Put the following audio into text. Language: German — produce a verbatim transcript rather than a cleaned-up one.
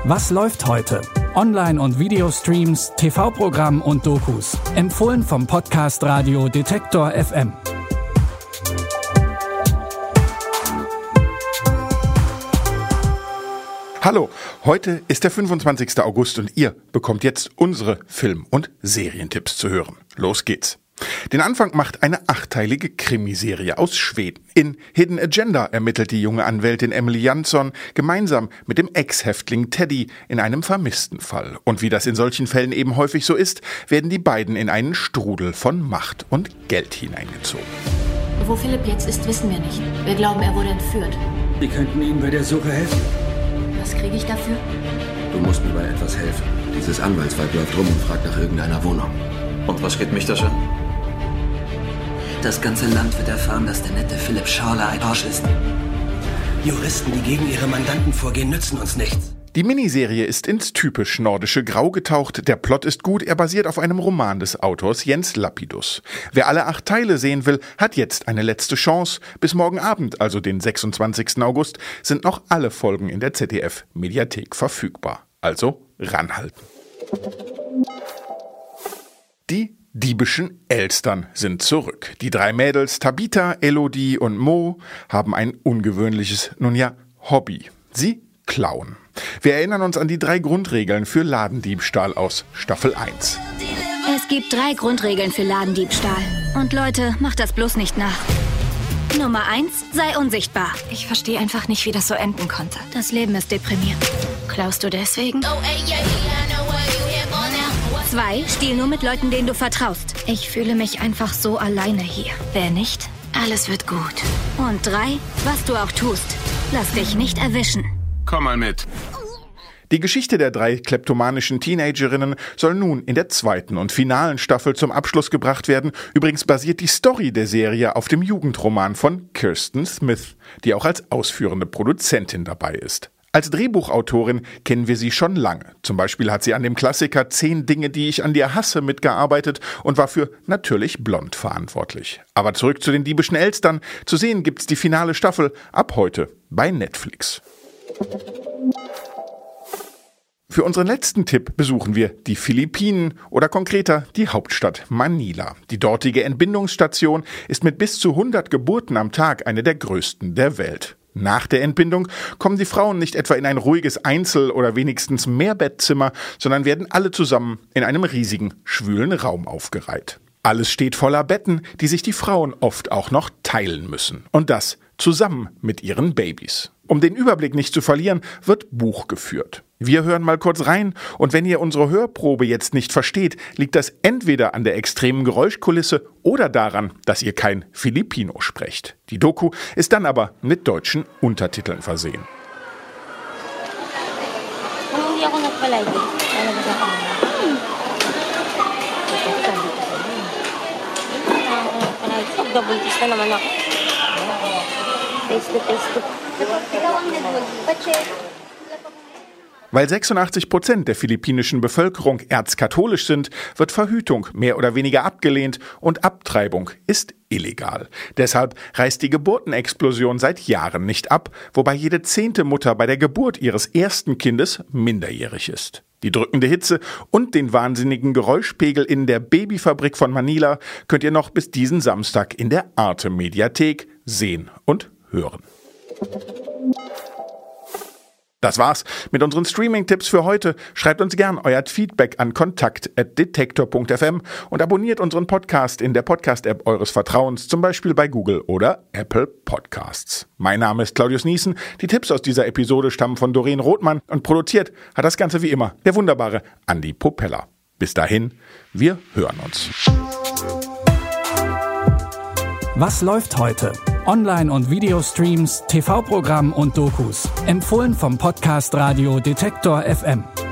Was läuft heute? Online- und Videostreams, T V-Programm und Dokus. Empfohlen vom Podcast Radio Detektor F M. Hallo, heute ist der fünfundzwanzigster August und ihr bekommt jetzt unsere Film- und Serientipps zu hören. Los geht's. Den Anfang macht eine achtteilige Krimiserie aus Schweden. In Hidden Agenda ermittelt die junge Anwältin Emily Jansson gemeinsam mit dem Ex-Häftling Teddy in einem vermissten Fall. Und wie das in solchen Fällen eben häufig so ist, werden die beiden in einen Strudel von Macht und Geld hineingezogen. Wo Philipp jetzt ist, wissen wir nicht. Wir glauben, er wurde entführt. Wir könnten Ihnen bei der Suche helfen. Was kriege ich dafür? Du musst mir bei etwas helfen. Dieses Anwaltsweib läuft rum und fragt nach irgendeiner Wohnung. Und was geht mich das an? Das ganze Land wird erfahren, dass der nette Philipp Schorler ein Arsch ist. Juristen, die gegen ihre Mandanten vorgehen, nützen uns nichts. Die Miniserie ist ins typisch nordische Grau getaucht. Der Plot ist gut, er basiert auf einem Roman des Autors Jens Lapidus. Wer alle acht Teile sehen will, hat jetzt eine letzte Chance. Bis morgen Abend, also den sechsundzwanzigsten August, sind noch alle Folgen in der Z D F-Mediathek verfügbar. Also ranhalten. Die diebischen Elstern sind zurück. Die drei Mädels Tabitha, Elodie und Mo haben ein ungewöhnliches, nun ja, Hobby. Sie klauen. Wir erinnern uns an die drei Grundregeln für Ladendiebstahl aus Staffel eins. Es gibt drei Grundregeln für Ladendiebstahl. Und Leute, macht das bloß nicht nach. Nummer eins, sei unsichtbar. Ich verstehe einfach nicht, wie das so enden konnte. Das Leben ist deprimierend. Klaust du deswegen? Zwei, stiehl nur mit Leuten, denen du vertraust. Ich fühle mich einfach so alleine hier. Wer nicht? Alles wird gut. Und drei, was du auch tust, lass dich nicht erwischen. Komm mal mit. Die Geschichte der drei kleptomanischen Teenagerinnen soll nun in der zweiten und finalen Staffel zum Abschluss gebracht werden. Übrigens basiert die Story der Serie auf dem Jugendroman von Kirsten Smith, die auch als ausführende Produzentin dabei ist. Als Drehbuchautorin kennen wir sie schon lange. Zum Beispiel hat sie an dem Klassiker Zehn Dinge, die ich an dir hasse mitgearbeitet und war für Natürlich blond verantwortlich. Aber zurück zu den diebischen Elstern. Zu sehen gibt's die finale Staffel ab heute bei Netflix. Für unseren letzten Tipp besuchen wir die Philippinen oder konkreter die Hauptstadt Manila. Die dortige Entbindungsstation ist mit bis zu hundert Geburten am Tag eine der größten der Welt. Nach der Entbindung kommen die Frauen nicht etwa in ein ruhiges Einzel- oder wenigstens Mehrbettzimmer, sondern werden alle zusammen in einem riesigen, schwülen Raum aufgereiht. Alles steht voller Betten, die sich die Frauen oft auch noch teilen müssen. Und das zusammen mit ihren Babys. Um den Überblick nicht zu verlieren, wird Buch geführt. Wir hören mal kurz rein und wenn ihr unsere Hörprobe jetzt nicht versteht, liegt das entweder an der extremen Geräuschkulisse oder daran, dass ihr kein Filipino sprecht. Die Doku ist dann aber mit deutschen Untertiteln versehen. Weil sechsundachtzig Prozent der philippinischen Bevölkerung erzkatholisch sind, wird Verhütung mehr oder weniger abgelehnt und Abtreibung ist illegal. Deshalb reißt die Geburtenexplosion seit Jahren nicht ab, wobei jede zehnte Mutter bei der Geburt ihres ersten Kindes minderjährig ist. Die drückende Hitze und den wahnsinnigen Geräuschpegel in der Babyfabrik von Manila könnt ihr noch bis diesen Samstag in der Arte-Mediathek sehen und hören. Das war's mit unseren Streaming-Tipps für heute. Schreibt uns gern euer Feedback an kontakt at detektor punkt f m und abonniert unseren Podcast in der Podcast-App eures Vertrauens, zum Beispiel bei Google oder Apple Podcasts. Mein Name ist Claudius Niesen. Die Tipps aus dieser Episode stammen von Doreen Rothmann und produziert hat das Ganze wie immer der wunderbare Andi Popella. Bis dahin, wir hören uns. Was läuft heute? Online- und Videostreams, T V-Programm und Dokus. Empfohlen vom Podcast Radio Detektor F M.